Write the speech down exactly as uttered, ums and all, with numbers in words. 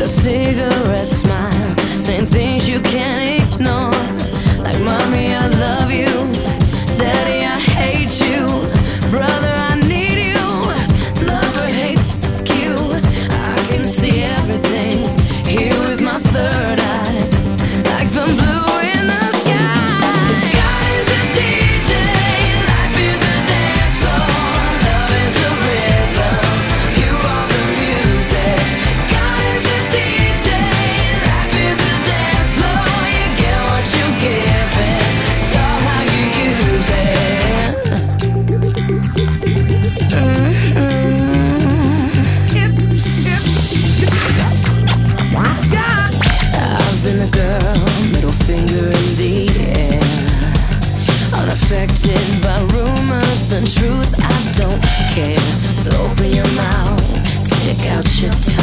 your cigarette smile, saying things you can't ignore, like mommy I love you, daddy I hate you, brother I need you, lover hate fuck you. I can see everything here with my third eye, like the blue in the sky. If God is a D J, life is a dance floor, love is a rhythm, you are the music. God is a D J, life is a dance floor, you get what you give it, so how you use it. I've been a girl, middle finger in the air, unaffected by rumors, the truth I don't care. So open your mouth, stick out your tongue.